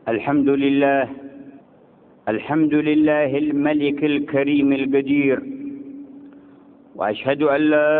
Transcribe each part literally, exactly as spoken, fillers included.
الحمد لله الحمد لله الملك الكريم القدير، وأشهد أن لا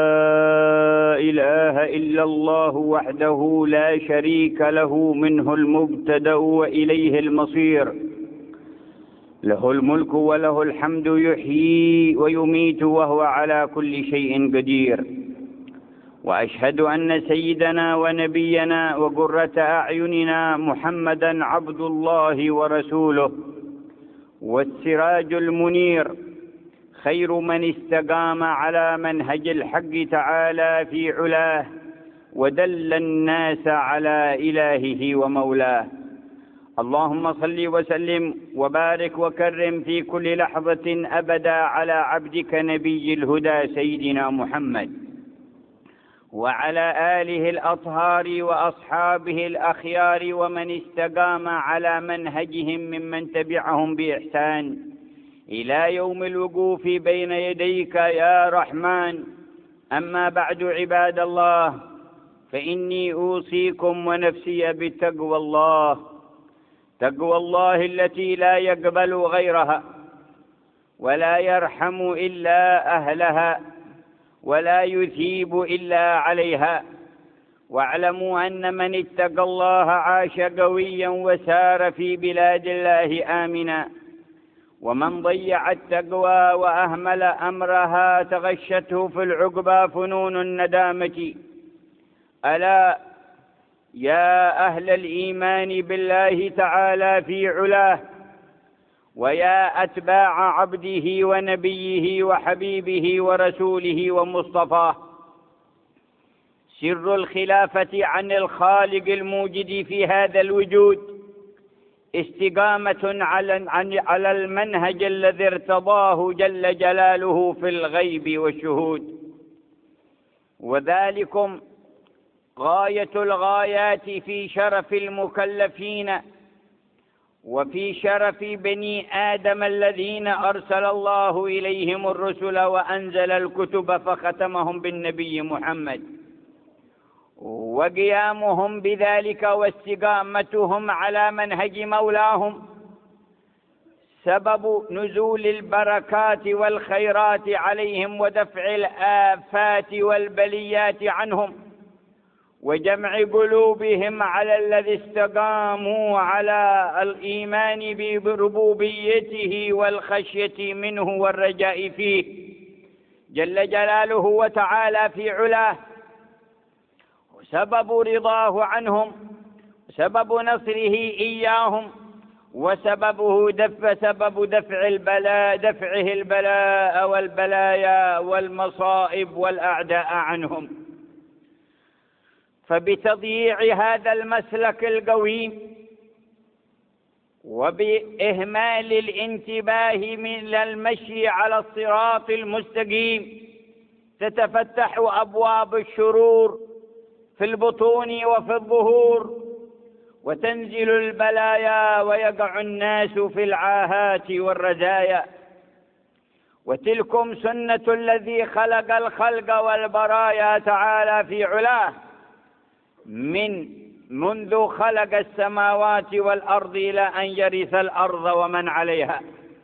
إله إلا الله وحده لا شريك له، منه المبتدأ وإليه المصير، له الملك وله الحمد، يحيي ويميت وهو على كل شيء قدير. وأشهد أن سيدنا ونبينا وقرة أعيننا محمدا عبد الله ورسوله والسراج المنير، خير من استقام على منهج الحق تعالى في علاه، ودل الناس على إلهه ومولاه. اللهم صل وسلم وبارك وكرم في كل لحظة أبدا على عبدك نبي الهدى سيدنا محمد، وعلى آله الأطهار وأصحابه الأخيار، ومن استقام على منهجهم ممن تبعهم بإحسان إلى يوم الوقوف بين يديك يا رحمن. أما بعد، عباد الله، فإني أوصيكم ونفسي بتقوى الله، تقوى الله التي لا يقبل غيرها ولا يرحم إلا أهلها ولا يثيب إلا عليها. واعلموا أن من اتقى الله عاش قويا وسار في بلاد الله آمنا، ومن ضيع التقوى وأهمل أمرها تغشته في العقبى فنون الندامة. ألا يا أهل الإيمان بالله تعالى في علاه، ويا أتباع عبده ونبيه وحبيبه ورسوله ومصطفاه، سر الخلافة عن الخالق الموجد في هذا الوجود استقامة على المنهج الذي ارتضاه جل جلاله في الغيب والشهود، وذلكم غاية الغايات في شرف المكلفين وفي شرف بني آدم الذين أرسل الله إليهم الرسل وأنزل الكتب فختمهم بالنبي محمد، وقيامهم بذلك واستقامتهم على منهج مولاهم سبب نزول البركات والخيرات عليهم، ودفع الآفات والبليات عنهم، وجمع قلوبهم على الذي استقاموا على الإيمان بربوبيته والخشية منه والرجاء فيه جل جلاله وتعالى في علاه، وسبب رضاه عنهم، سبب نصره إياهم، وسببه دفع سبب دفع البلاء دفعه البلاء والبلايا والمصائب والأعداء عنهم. فبتضييع هذا المسلك القويم وبإهمال الانتباه من المشي على الصراط المستقيم تتفتح أبواب الشرور في البطون وفي الظهور، وتنزل البلايا ويقع الناس في العاهات والرزايا. وتلكم سنة الذي خلق الخلق والبرايا تعالى في علاه من منذ خلق السماوات والأرض إلى أن يرث الأرض ومن عليها،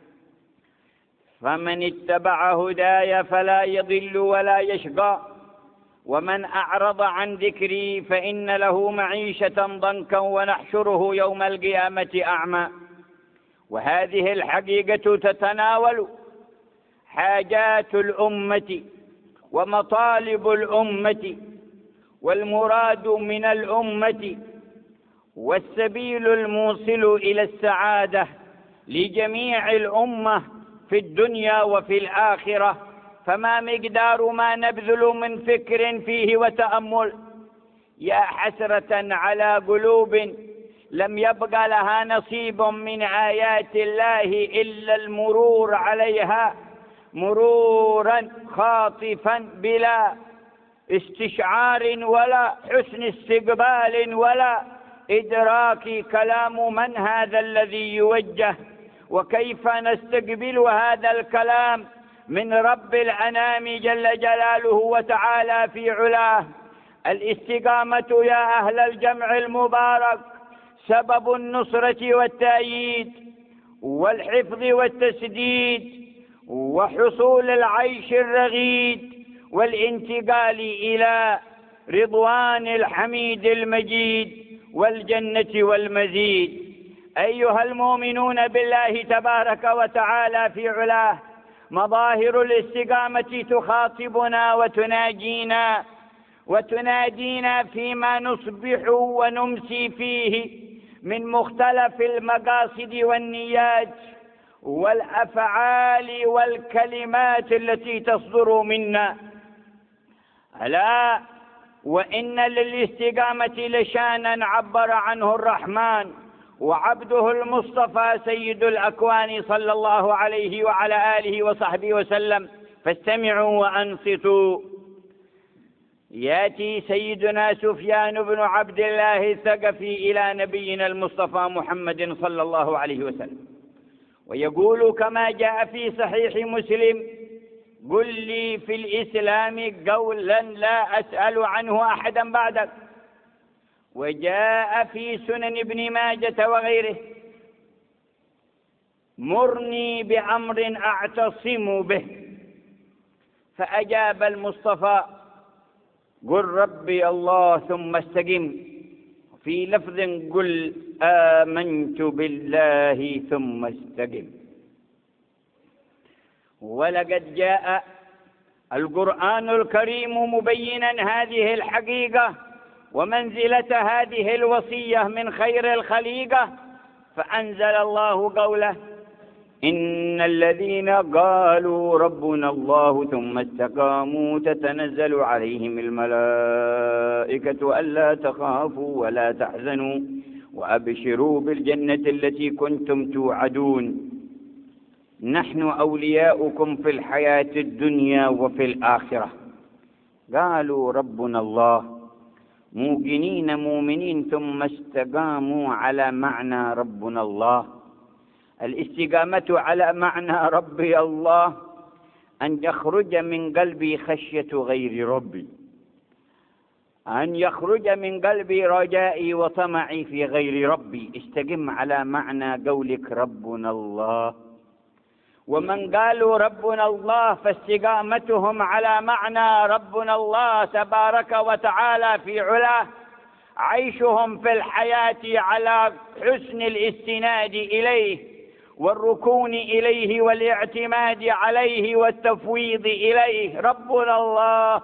فمن اتبع هداي فلا يضل ولا يشقى، ومن أعرض عن ذكري فإن له معيشة ضنكا ونحشره يوم القيامة أعمى. وهذه الحقيقة تتناول حاجات الأمة ومطالب الأمة والمراد من الأمة، والسبيل الموصل إلى السعادة لجميع الأمة في الدنيا وفي الآخرة. فما مقدار ما نبذل من فكر فيه وتأمل، يا حسرة على قلوب لم يبق لها نصيب من آيات الله إلا المرور عليها مرورا خاطفا بلا استشعار ولا حسن استقبال ولا إدراك كلام من هذا الذي يوجه، وكيف نستقبل هذا الكلام من رب الأنام جل جلاله وتعالى في علاه. الاستقامة يا أهل الجمع المبارك سبب النصرة والتأييد والحفظ والتسديد وحصول العيش الرغيد والانتقال إلى رضوان الحميد المجيد والجنة والمزيد. أيها المؤمنون بالله تبارك وتعالى في علاه، مظاهر الاستقامة تخاطبنا وتناجينا وتنادينا فيما نصبح ونمسي فيه من مختلف المقاصد والنيات والأفعال والكلمات التي تصدر منا. ألا وإن للاستقامة لشانا عبر عنه الرحمن وعبده المصطفى سيد الأكوان صلى الله عليه وعلى آله وصحبه وسلم، فاستمعوا وأنصتوا. يأتي سيدنا سفيان بن عبد الله الثقفي إلى نبينا المصطفى محمد صلى الله عليه وسلم ويقول كما جاء في صحيح مسلم: قل لي في الإسلام قولا لا أسأل عنه أحدا بعدك. وجاء في سنن ابن ماجة وغيره: مرني بأمر أعتصم به. فأجاب المصطفى: قل ربي الله ثم استقم. في لفظ: قل آمنت بالله ثم استقم. ولقد جاء القرآن الكريم مبينا هذه الحقيقة ومنزلة هذه الوصية من خير الخليقة، فأنزل الله قوله: إن الذين قالوا ربنا الله ثم استقاموا تتنزل عليهم الملائكة ألا تخافوا ولا تحزنوا وأبشروا بالجنة التي كنتم توعدون نحن أولياؤكم في الحياة الدنيا وفي الآخرة. قالوا ربنا الله موقنين مؤمنين ثم استقاموا على معنى ربنا الله. الاستقامة على معنى ربي الله أن يخرج من قلبي خشية غير ربي، أن يخرج من قلبي رجائي وطمعي في غير ربي. استقم على معنى قولك ربنا الله. ومن قالوا ربنا الله فاستقامتهم على معنى ربنا الله تبارك وتعالى في علاه عيشهم في الحياة على حسن الاستناد إليه والركون إليه والاعتماد عليه والتفويض إليه. ربنا الله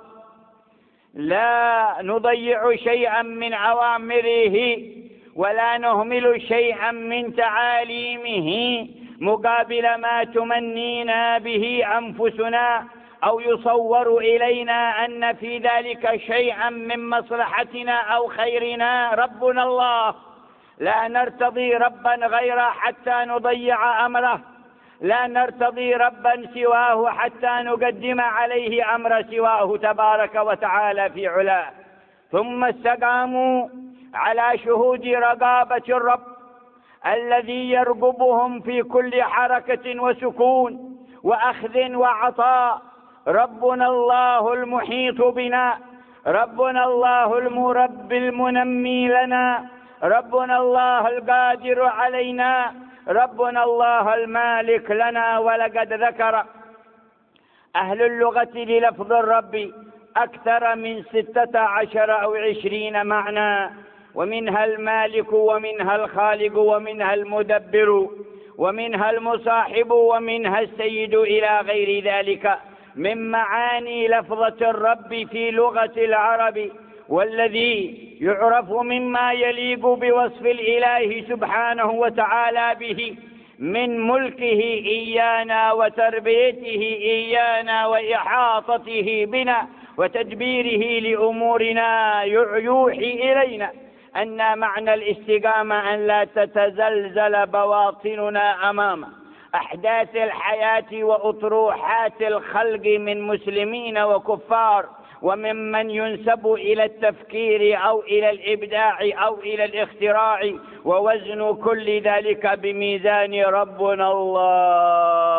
لا نضيع شيئا من أوامره ولا نهمل شيئا من تعاليمه مقابل ما تمنينا به أنفسنا أو يصور إلينا أن في ذلك شيئا من مصلحتنا أو خيرنا. ربنا الله لا نرتضي ربا غيره حتى نضيع أمره، لا نرتضي ربا سواه حتى نقدم عليه أمر سواه تبارك وتعالى في علاه. ثم استقاموا على شهود رقابة الرب الذي يرقبهم في كل حركة وسكون وأخذ وعطاء. ربنا الله المحيط بنا، ربنا الله المربي المنمي لنا، ربنا الله القادر علينا، ربنا الله المالك لنا. ولقد ذكر أهل اللغة للفظ الرب أكثر من ستة عشر أو عشرين معنى، ومنها المالك ومنها الخالق ومنها المدبر ومنها المصاحب ومنها السيد إلى غير ذلك من معاني لفظة الرب في لغة العرب، والذي يعرف مما يليق بوصف الإله سبحانه وتعالى به من ملكه إيانا وتربيته إيانا وإحاطته بنا وتدبيره لأمورنا. يوحي إلينا أن معنى الاستقامة أن لا تتزلزل بواطننا أمام أحداث الحياة وأطروحات الخلق من مسلمين وكفار وممن ينسب إلى التفكير أو إلى الإبداع أو إلى الاختراع، ووزن كل ذلك بميزان ربنا الله.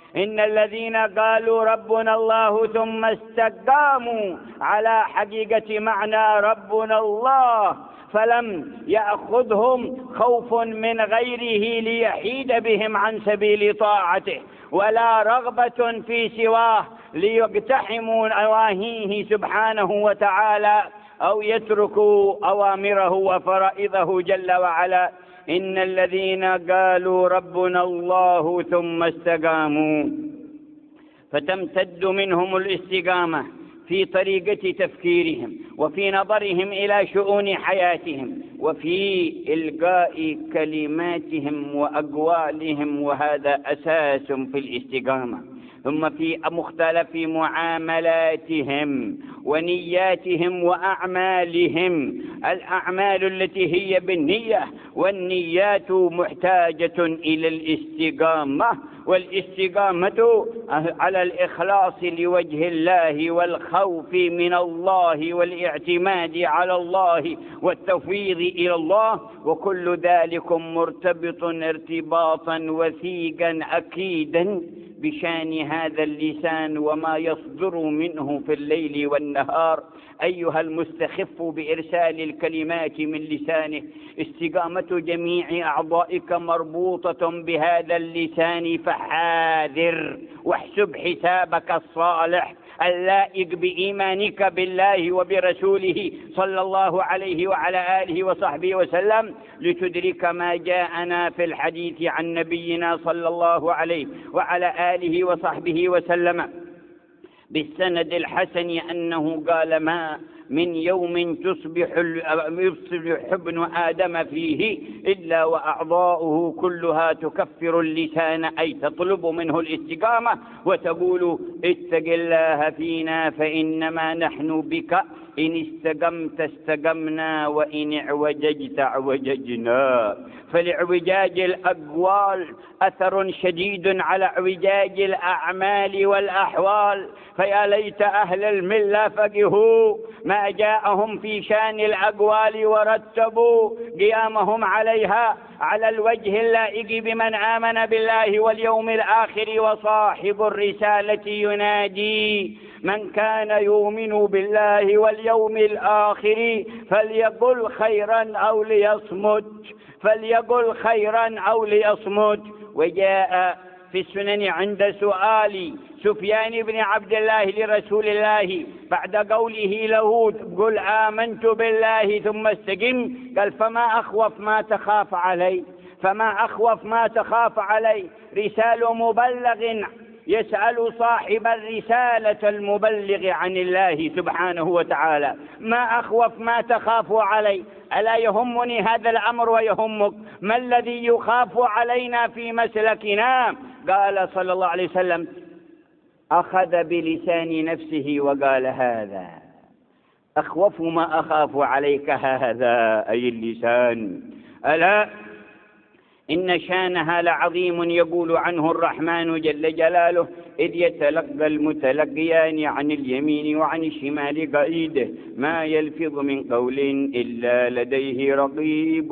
إن الذين قالوا ربنا الله ثم استقاموا على حقيقة معنى ربنا الله، فلم يأخذهم خوف من غيره ليحيد بهم عن سبيل طاعته، ولا رغبة في سواه ليقتحموا نواهيه سبحانه وتعالى أو يتركوا أوامره وفرائضه جل وعلا. إن الذين قالوا ربنا الله ثم استقاموا، فتمتد منهم الاستقامة في طريقة تفكيرهم وفي نظرهم إلى شؤون حياتهم وفي إلقاء كلماتهم وأقوالهم، وهذا أساس في الاستقامة. ثم في مختلف معاملاتهم ونياتهم وأعمالهم، الأعمال التي هي بالنية، والنيات محتاجة إلى الاستقامة، والاستقامة على الإخلاص لوجه الله والخوف من الله والاعتماد على الله والتفويض إلى الله، وكل ذلك مرتبط ارتباطا وثيقا أكيدا بشان هذا اللسان وما يصدر منه في الليل والنهار. أيها المستخف بإرسال الكلمات من لسانه، استقامة جميع أعضائك مربوطة بهذا اللسان، فحاذر واحسب حسابك الصالح اللائق بإيمانك بالله وبرسوله صلى الله عليه وعلى آله وصحبه وسلم، لتدرك ما جاءنا في الحديث عن نبينا صلى الله عليه وعلى آله وصحبه وسلم بالسند الحسن أنه قال: ما من يوم تصبح يصبح ابن آدم فيه إلا وأعضاؤه كلها تكفر اللسان، أي تطلب منه الاستقامة وتقول: اتق الله فينا فإنما نحن بك، إن استقمت استقمنا وإن اعوججت اعوججنا. فلاعوجاج الأقوال أثر شديد على اعوجاج الأعمال والأحوال، فيا ليت أهل الملة فقهوا ما جاءهم في شان الأقوال ورتبوا قيامهم عليها على الوجه اللائق بمن آمن بالله واليوم الآخر. وصاحب الرسالة ينادي: من كان يؤمن بالله واليوم الآخر فليقل خيرا أو ليصمت، فليقل خيرا أو ليصمت. وجاء في السنن عند سؤال سفيان بن عبد الله لرسول الله بعد قوله له: قل آمنت بالله ثم استقم، قال: فما أخوف ما تخاف علي، فما أخوف ما تخاف علي. رسال مبلغ يسأل صاحب الرسالة المبلغ عن الله سبحانه وتعالى: ما أخوف ما تخاف علي؟ ألا يهمني هذا الأمر ويهمك؟ ما الذي يخاف علينا في مسلكنا؟ قال صلى الله عليه وسلم: أخذ بلسان نفسه وقال: هذا أخوف ما أخاف عليك، هذا أي اللسان. ألا إن شانها لعظيم، يقول عنه الرحمن جل جلاله: إذ يتلقى المتلقيان عن اليمين وعن الشمال قعيد، ما يلفظ من قول إلا لديه رقيب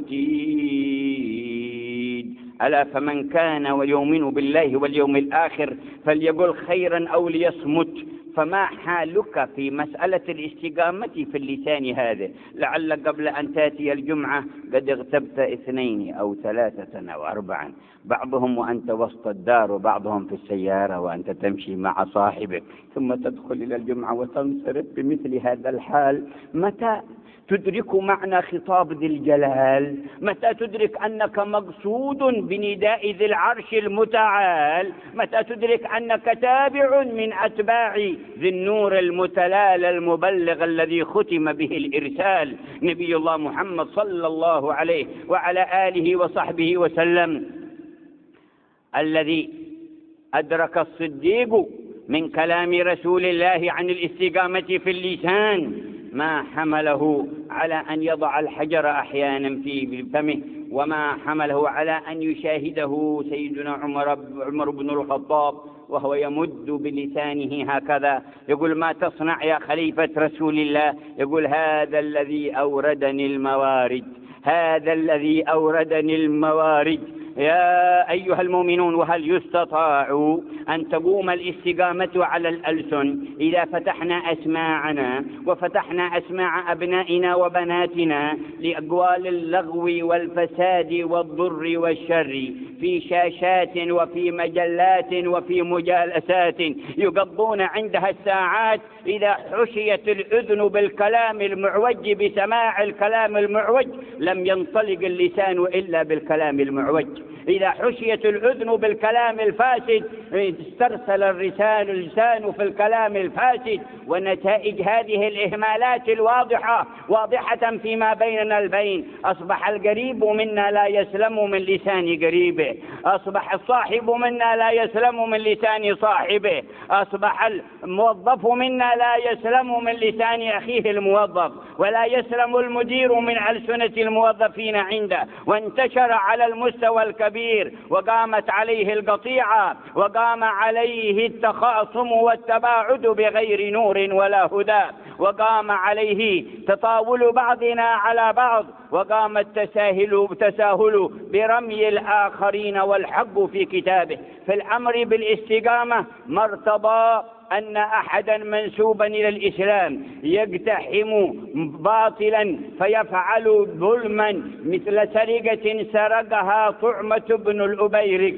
عتيد. ألا فمن كان ويؤمن بالله واليوم الآخر فليقل خيرا أو ليصمت. فما حالك في مسألة الاستقامة في اللسان هذا؟ لعل قبل أن تأتي الجمعة قد اغتبت اثنين أو ثلاثة أو أربعا، بعضهم وأنت وسط الدار وبعضهم في السيارة وأنت تمشي مع صاحبك، ثم تدخل إلى الجمعة وتنصرف بمثل هذا الحال. متى تدرك معنى خطاب ذي الجلال؟ متى تدرك أنك مقصود بنداء ذي العرش المتعال؟ متى تدرك أنك تابع من أتباع ذي النور المتلال المبلغ الذي ختم به الإرسال، نبي الله محمد صلى الله عليه وعلى آله وصحبه وسلم، الذي أدرك الصديق من كلام رسول الله عن الاستقامة في اللسان ما حمله على أن يضع الحجر أحيانا في فمه، وما حمله على أن يشاهده سيدنا عمر, عمر بن الخطاب وهو يمد بلسانه هكذا يقول: ما تصنع يا خليفة رسول الله؟ يقول: هذا الذي أوردني الموارد، هذا الذي أوردني الموارد. يا أيها المؤمنون وهل يستطاع أن تقوم الاستقامة على الألسن إذا فتحنا أسماعنا وفتحنا أسماع أبنائنا وبناتنا لأقوال اللغو والفساد والضر والشر في شاشات وفي مجلات وفي مجالسات يقضون عندها الساعات؟ إذا حشيت الأذن بالكلام المعوج بسماع الكلام المعوج لم ينطلق اللسان إلا بالكلام المعوج. إذا حشيت الأذن بالكلام الفاسد استرسل اللسان اللسان في الكلام الفاسد. ونتائج هذه الإهمالات الواضحة واضحة فيما بيننا البين. أصبح القريب منا لا يسلم من لسان قريبه، أصبح الصاحب منا لا يسلم من لسان صاحبه، أصبح الموظف منا لا يسلم من لسان أخيه الموظف، ولا يسلم المدير من ألسنة الموظفين عنده. وانتشر على المستوى الكبير وقامت عليه القطيعة وقام عليه التخاصم والتباعد بغير نور ولا هدى، وقام عليه تطاول بعضنا على بعض، وقام التساهل تساهل برمي الآخرين والحق في كتابه. في الأمر بالاستقامة ما ارتضى أن أحدا منسوبا إلى الإسلام يقتحم باطلا فيفعل ظلما مثل سرقة سرقها طعمة بن الأبيرق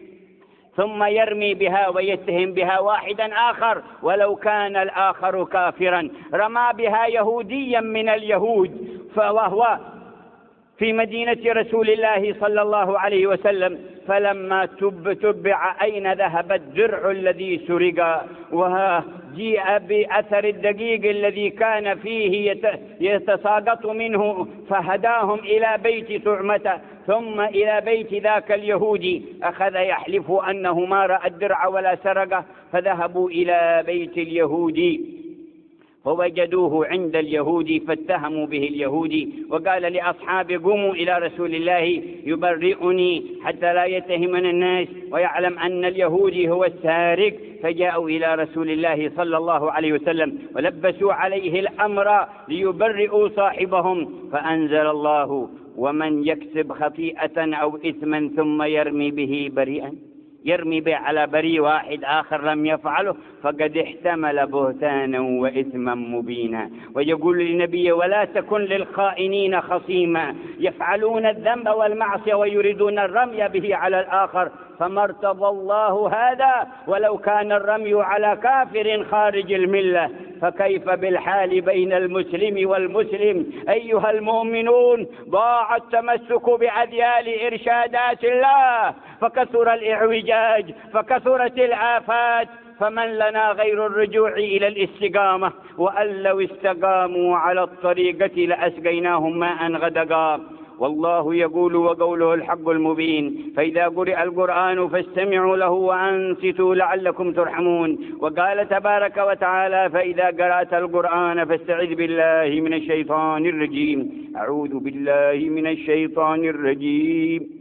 ثم يرمي بها ويتهم بها واحدا آخر ولو كان الآخر كافرا. رمى بها يهوديا من اليهود وهو في مدينة رسول الله صلى الله عليه وسلم، فلما تب تبع أين ذهب الدرع الذي سرق، وجيء بأثر الدقيق الذي كان فيه يتساقط منه فهداهم إلى بيت طعمة ثم إلى بيت ذاك اليهودي. أخذ يحلف أنه ما رأى الدرع ولا سرقه، فذهبوا إلى بيت اليهودي فوجدوه عند اليهودي فاتهموا به اليهودي، وقال لأصحابه قوموا إلى رسول الله يبرئني حتى لا يتهمنا الناس ويعلم أن اليهودي هو السارق. فجاءوا إلى رسول الله صلى الله عليه وسلم ولبسوا عليه الأمر ليبرئوا صاحبهم، فأنزل الله ومن يكسب خطيئة أو إثما ثم يرمي به بريئا، يرمي به على بريء واحد آخر لم يفعله فقد احتمل بهتانا وإثما مبينا. ويقول للنبي ولا تكن للخائنين خصيما يفعلون الذنب والمعصية ويريدون الرمي به على الآخر، فما ارتضى الله هذا ولو كان الرمي على كافر خارج الملة، فكيف بالحال بين المسلم والمسلم؟ أيها المؤمنون ضاع التمسك بأذيال إرشادات الله، فكثر الإعوجاج فكثرت الآفات، فمن لنا غير الرجوع إلى الاستقامة؟ وأن لو استقاموا على الطريقة لأسقيناهم ماء غدقا. والله يقول وقوله الحق المبين. فإذا قرئ القرآن فاستمعوا له وأنصتوا لعلكم ترحمون. وقال تبارك وتعالى فإذا قرأت القرآن فاستعذ بالله من الشيطان الرجيم. أعوذ بالله من الشيطان الرجيم.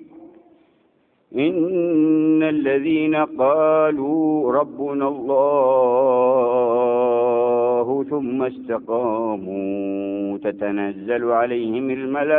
إن الذين قالوا ربنا الله ثم استقاموا تتنزل عليهم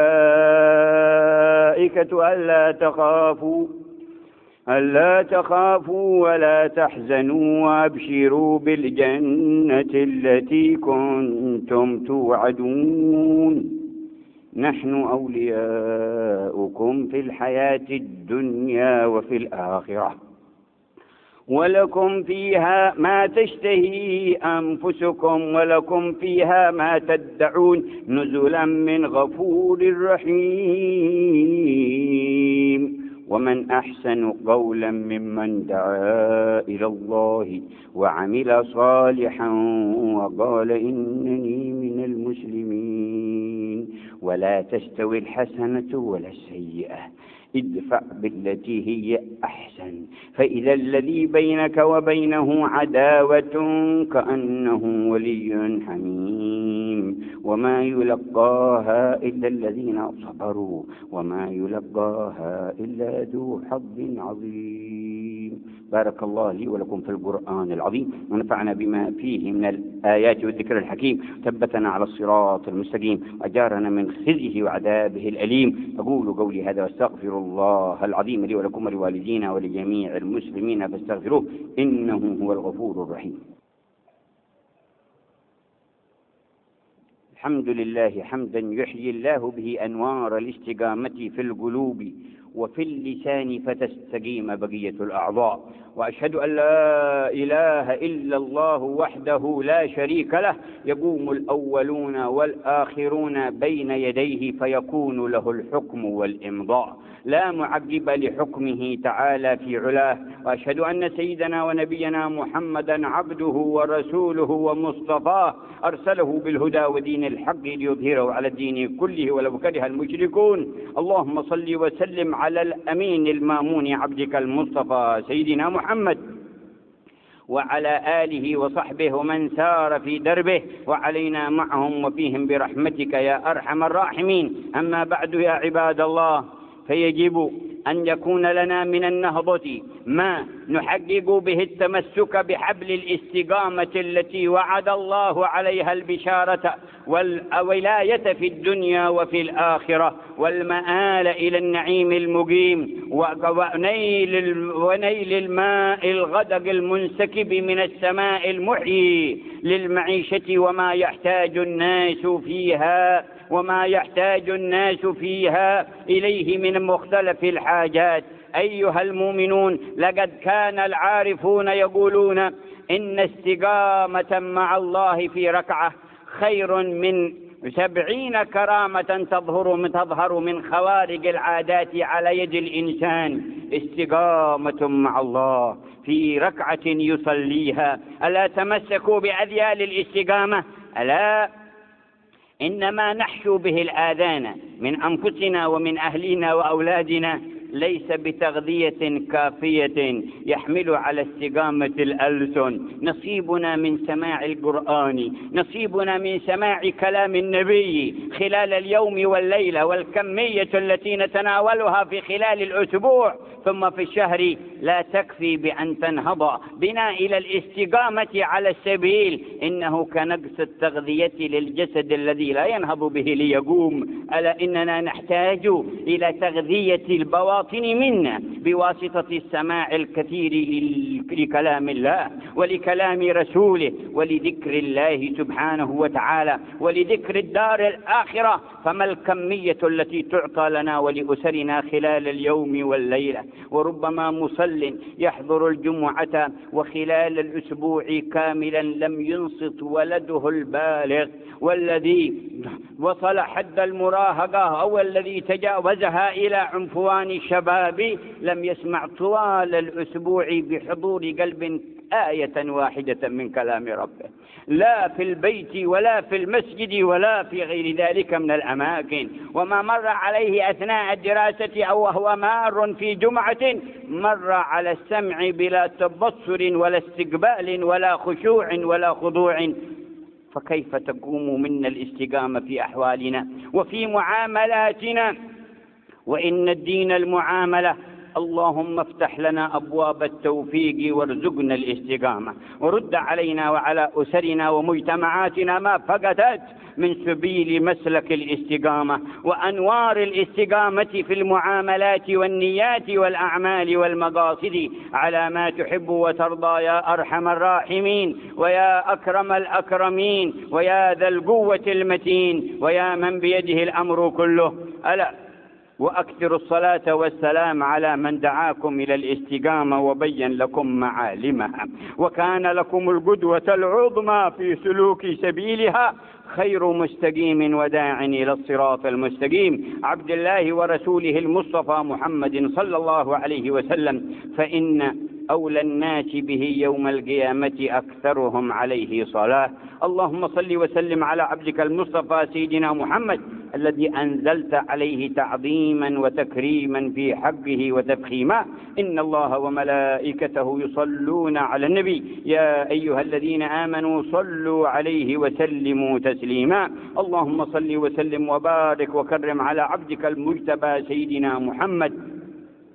الملائكة ألا تخافوا ألا تخافوا ولا تحزنوا وأبشروا بالجنة التي كنتم توعدون نحن أولياؤكم في الحياة الدنيا وفي الآخرة ولكم فيها ما تشتهي أنفسكم ولكم فيها ما تدعون نزلا من غفور رحيم. ومن أحسن قولا ممن دعا إلى الله وعمل صالحا وقال إنني من المسلمين. ولا تستوي الحسنة ولا السيئة ادفع بالتي هي أحسن فإذا الذي بينك وبينه عداوة كأنه ولي حميم. وما يلقاها إلا الذين صبروا وما يلقاها إلا ذو حظ عظيم. بارك الله لي ولكم في القرآن العظيم، ونفعنا بما فيه من الآيات والذكر الحكيم، ثبتنا على الصراط المستقيم، وأجارنا من خزيه وعذابه الأليم. أقول قولي هذا واستغفر الله العظيم لي ولكم ولوالدينا ولجميع المسلمين فاستغفروه إنه هو الغفور الرحيم. الحمد لله حمدا يحيي الله به أنوار الاستقامة في القلوب وفي اللسان فتستقيم بقية الأعضاء، وأشهد أن لا إله إلا الله وحده لا شريك له، يقوم الأولون والآخرون بين يديه فيكون له الحكم والإمضاء، لا معقب لحكمه تعالى في علاه. وأشهد أن سيدنا ونبينا محمدا عبده ورسوله ومصطفاه، أرسله بالهدى ودين الحق ليظهره على الدين كله ولو كره المشركون. اللهم صل وسلم على الأمين المامون عبدك المصطفى سيدنا محمد وعلى آله وصحبه ومن سار في دربه، وعلينا معهم وفيهم برحمتك يا أرحم الراحمين. أما بعد يا عباد الله، فيجب أن يكون لنا من النهضة ما نحقق به التمسك بحبل الاستقامة التي وعد الله عليها البشارة والولاية في الدنيا وفي الآخرة، والمآل إلى النعيم المقيم، ونيل, ونيل الماء الغدق المنسكب من السماء المحيي للمعيشة وما يحتاج الناس فيها وما يحتاج الناس فيها إليه من مختلف الحاجات. أيها المؤمنون، لقد كان العارفون يقولون إن استقامة مع الله في ركعة خير من سبعين كرامة تظهر من تظهر من خوارق العادات على يد الإنسان. استقامة مع الله في ركعة يصليها. ألا تمسكوا بأذيال الاستقامة؟ ألا إنما نحشو به الآذان من أنفسنا ومن أهلنا وأولادنا، ليس بتغذية كافية يحمل على استقامة الألسن. نصيبنا من سماع القرآن، نصيبنا من سماع كلام النبي خلال اليوم والليلة، والكمية التي نتناولها في خلال الأسبوع ثم في الشهر لا تكفي بأن تنهض بنا إلى الاستقامة على السبيل. إنه كنقص التغذية للجسد الذي لا ينهض به ليقوم. ألا إننا نحتاج إلى تغذية البواطن منا بواسطة السماع الكثير لكلام الله ولكلام رسوله ولذكر الله سبحانه وتعالى ولذكر الدار الآخرة. فما الكمية التي تعطى لنا ولأسرنا خلال اليوم والليلة؟ وربما مصل يحضر الجمعة وخلال الأسبوع كاملا لم ينصت ولده البالغ، والذي وصل حد المراهقة أو الذي تجاوزها إلى عنفوان الشباب لم يسمع طوال الأسبوع بحضور قلب آية واحدة من كلام ربه، لا في البيت ولا في المسجد ولا في غير ذلك من الأماكن. وما مر عليه أثناء الدراسة أو وهو مار في جمعة مر على السمع بلا تبصر ولا استقبال ولا خشوع ولا خضوع. فكيف تقوم منا الاستقامة في أحوالنا وفي معاملاتنا؟ وإن الدين المعاملة. اللهم افتح لنا أبواب التوفيق وارزقنا الاستقامة، ورد علينا وعلى أسرنا ومجتمعاتنا ما فقدت من سبيل مسلك الاستقامة وأنوار الاستقامة في المعاملات والنيات والأعمال والمقاصد على ما تحب وترضى يا أرحم الراحمين ويا أكرم الأكرمين ويا ذا القوة المتين ويا من بيده الأمر كله. ألا وأكثر الصلاة والسلام على من دعاكم إلى الاستقامة وبين لكم معالمها وكان لكم القدوة العظمى في سلوك سبيلها، خير مستقيم وداع إلى الصراط المستقيم، عبد الله ورسوله المصطفى محمد صلى الله عليه وسلم. فإن أولى الناس به يوم القيامة أكثرهم عليه صلاة. اللهم صل وسلم على عبدك المصطفى سيدنا محمد الذي أنزلت عليه تعظيما وتكريما في حقه وتفخيما. إن الله وملائكته يصلون على النبي يا أيها الذين آمنوا صلوا عليه وسلموا تسليما. اللهم صل وسلم وبارك وكرم على عبدك المجتبى سيدنا محمد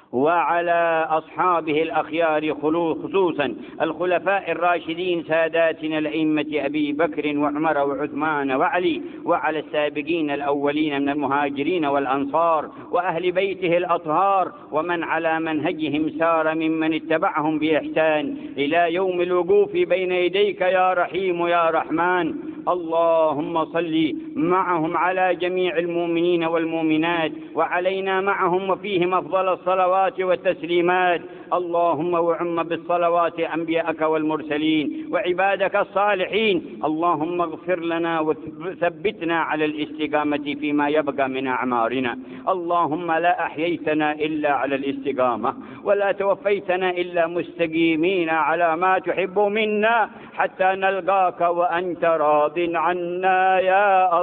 وعلى أصحابه الأخيار خصوصا الخلفاء الراشدين ساداتنا الأئمة أبي بكر وعمر وعثمان وعلي، وعلى السابقين الأولين من المهاجرين والأنصار وأهل بيته الأطهار ومن على منهجهم سار ممن اتبعهم بإحسان إلى يوم الوقوف بين يديك يا رحيم يا رحمن. اللهم صل معهم على جميع المؤمنين والمؤمنات وعلينا معهم وفيهم أفضل الصلوات والتسليمات. اللهم وعم بالصلوات أنبياءك والمرسلين وعبادك الصالحين. اللهم اغفر لنا وثبتنا على الاستقامة فيما يبقى من أعمارنا. اللهم لا أحييتنا إلا على الاستقامة ولا توفيتنا إلا مستقيمين على ما تحب منا حتى نلقاك وأنت راض عنا يا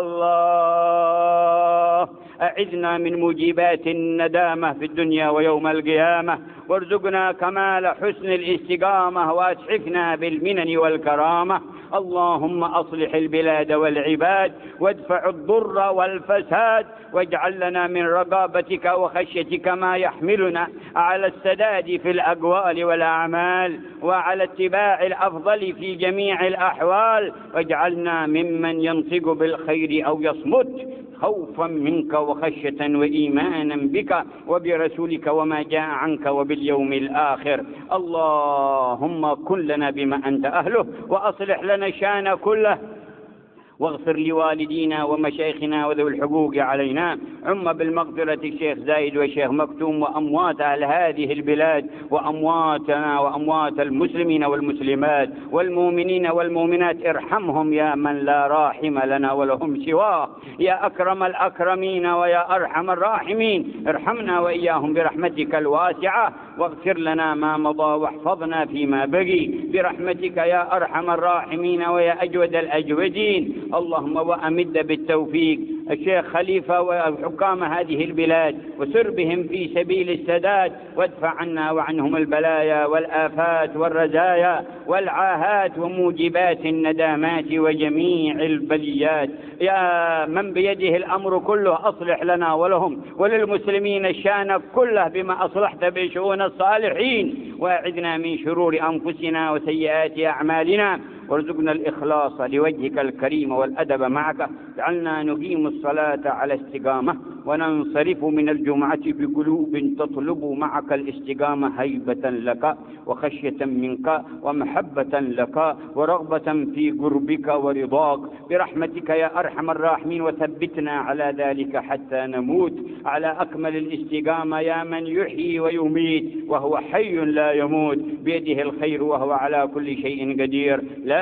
الله. أعذنا من موجبات الندامة في الدنيا ويوم القيامة، وارزقنا كمال حسن الاستقامة، واسعفنا بالمنن والكرامة. اللهم أصلح البلاد والعباد وادفع الضر والفساد، واجعل لنا من رقابتك وخشيتك ما يحملنا على السداد في الأقوال والأعمال وعلى اتباع الأفضل في جميع الأحوال، واجعلنا ممن ينطق بالخير أو يصمت خوفا منك وخشية وإيمانا بك وبرسولك وما جاء عنك وباليوم الآخر. اللهم كن لنا بما أنت أهله، وأصلح لنا الشأن كله، واغفر لوالدينا ومشايخنا وذوي الحقوق علينا. عم بالمغفرة الشيخ زايد والشيخ مكتوم وأموات أهل هذه البلاد وأمواتنا وأموات المسلمين والمسلمات والمؤمنين والمؤمنات. ارحمهم يا من لا راحم لنا ولهم سواه، يا أكرم الأكرمين ويا أرحم الراحمين. ارحمنا وإياهم برحمتك الواسعة، واغفر لنا ما مضى واحفظنا فيما بقي برحمتك يا أرحم الراحمين ويا أجود الأجودين. اللهم وأمد بالتوفيق الشيخ خليفة وحكام هذه البلاد، وسر بهم في سبيل السداد، وادفع عنا وعنهم البلايا والآفات والرزايا والعاهات وموجبات الندامات وجميع البليات. يا من بيده الأمر كله أصلح لنا ولهم وللمسلمين الشأن كله بما أصلحت بشؤون الصالحين، واعذنا من شرور أنفسنا وسيئات أعمالنا، وارزقنا الإخلاص لوجهك الكريم والأدب معك. جعلنا نقيم الصلاة على استقامة وننصرف من الجمعة بقلوب تطلب معك الاستقامة هيبة لك وخشية منك ومحبة لك ورغبة في قربك ورضاك برحمتك يا أرحم الراحمين. وثبتنا على ذلك حتى نموت على أكمل الاستقامة يا من يحيي ويميت وهو حي لا يموت، بيده الخير وهو على كل شيء قدير.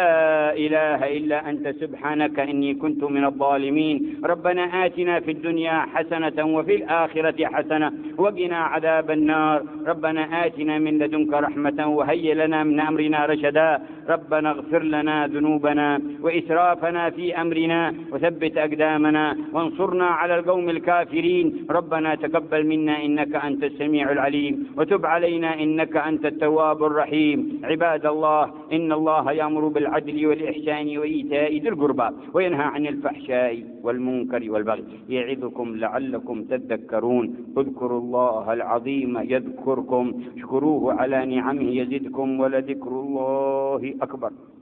لا إله إلا أنت سبحانك إني كنت من الظالمين. ربنا آتنا في الدنيا حسنة وفي الآخرة حسنة وقنا عذاب النار. ربنا آتنا من لدنك رحمة وهيئ لنا من أمرنا رشدا. ربنا اغفر لنا ذنوبنا وإسرافنا في أمرنا وثبت أقدامنا وانصرنا على القوم الكافرين. ربنا تقبل منا إنك أنت السميع العليم، وتب علينا إنك أنت التواب الرحيم. عباد الله، إن الله يأمر بالعدل والإحسان وإيتاء ذي القربى وينهى عن الفحشاء والمنكر والبغي يعظكم لعلكم تذكرون. اذكروا الله العظيم يذكركم، اشكروه على نعمه يزدكم، ولذكر الله أكبر.